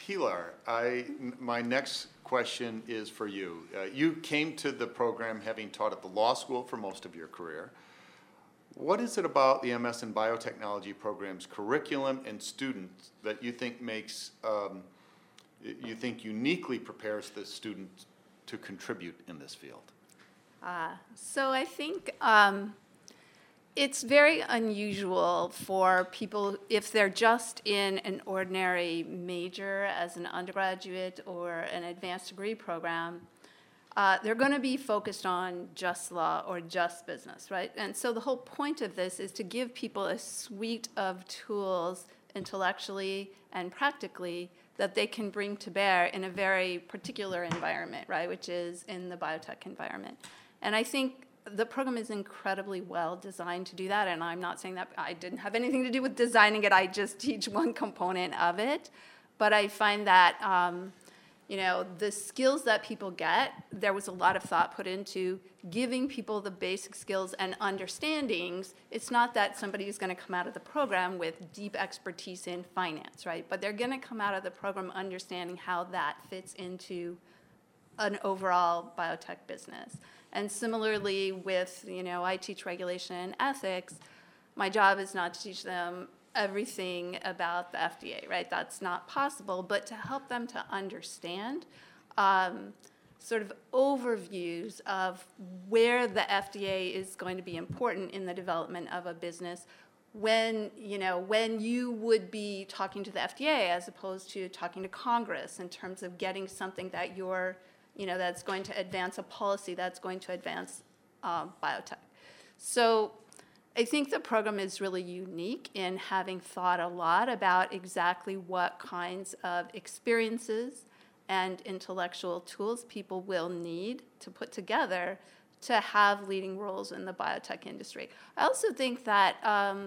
Pilar, my next question is for you. You came to the program having taught at the law school for most of your career. What is it about the MS in Biotechnology program's curriculum and students that you think uniquely prepares the student to contribute in this field? So I think it's very unusual for people, if they're just in an ordinary major as an undergraduate or an advanced degree program, they're going to be focused on just law or just business, right? And so the whole point of this is to give people a suite of tools intellectually and practically that they can bring to bear in a very particular environment, right, which is in the biotech environment. And I think the program is incredibly well designed to do that, and I'm not saying that I didn't have anything to do with designing it. I just teach one component of it. But I find that, the skills that people get, there was a lot of thought put into giving people the basic skills and understandings. It's not that somebody is going to come out of the program with deep expertise in finance, right? But they're going to come out of the program understanding how that fits into an overall biotech business. And similarly with, I teach regulation and ethics. My job is not to teach them everything about the FDA, right? That's not possible, but to help them to understand sort of overviews of where the FDA is going to be important in the development of a business when you would be talking to the FDA as opposed to talking to Congress in terms of getting something that that's going to advance a policy that's going to advance biotech. So I think the program is really unique in having thought a lot about exactly what kinds of experiences and intellectual tools people will need to put together to have leading roles in the biotech industry. I also think that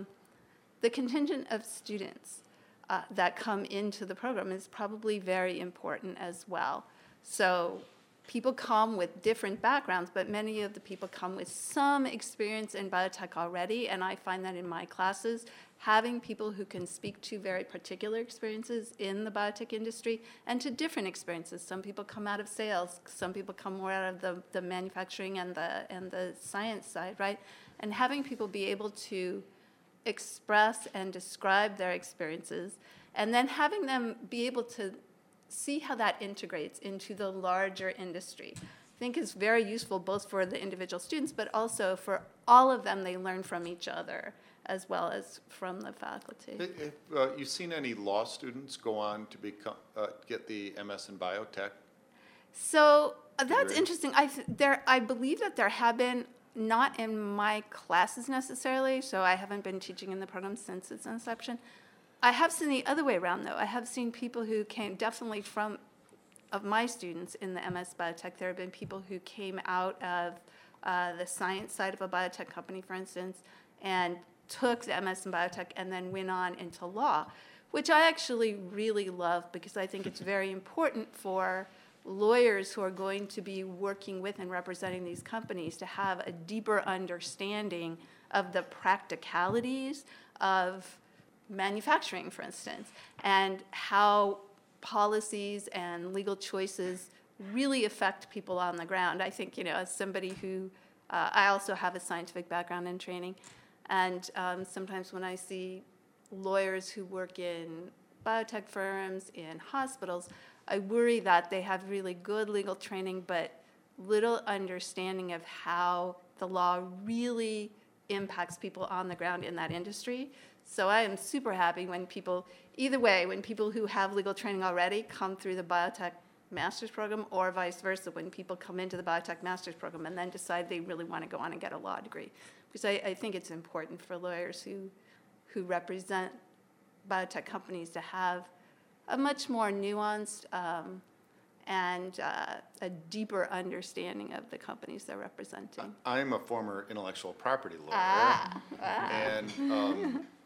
the contingent of students that come into the program is probably very important as well. So people come with different backgrounds, but many of the people come with some experience in biotech already, and I find that in my classes, having people who can speak to very particular experiences in the biotech industry and to different experiences. Some people come out of sales, some people come more out of the manufacturing and the science side, right? And having people be able to express and describe their experiences, and then having them be able to see how that integrates into the larger industry, I think is very useful both for the individual students, but also for all of them. They learn from each other as well as from the faculty. Have you seen any law students go on to get the MS in Biotech? So that's interesting. I believe that there have been, not in my classes necessarily, so I haven't been teaching in the program since its inception. I have seen the other way around, though. I have seen people who came definitely of my students in the MS Biotech. There have been people who came out of the science side of a biotech company, for instance, and took the MS in Biotech and then went on into law, which I actually really love because I think it's very important for lawyers who are going to be working with and representing these companies to have a deeper understanding of the practicalities of manufacturing, for instance, and how policies and legal choices really affect people on the ground. I think, as somebody who, I also have a scientific background and training, and sometimes when I see lawyers who work in biotech firms, in hospitals, I worry that they have really good legal training, but little understanding of how the law really impacts people on the ground in that industry. So I am super happy when people, either way, when people who have legal training already come through the biotech master's program, or vice versa, when people come into the biotech master's program and then decide they really want to go on and get a law degree. Because I think it's important for lawyers who represent biotech companies to have a much more nuanced and a deeper understanding of the companies they're representing. I'm a former intellectual property lawyer. Ah. And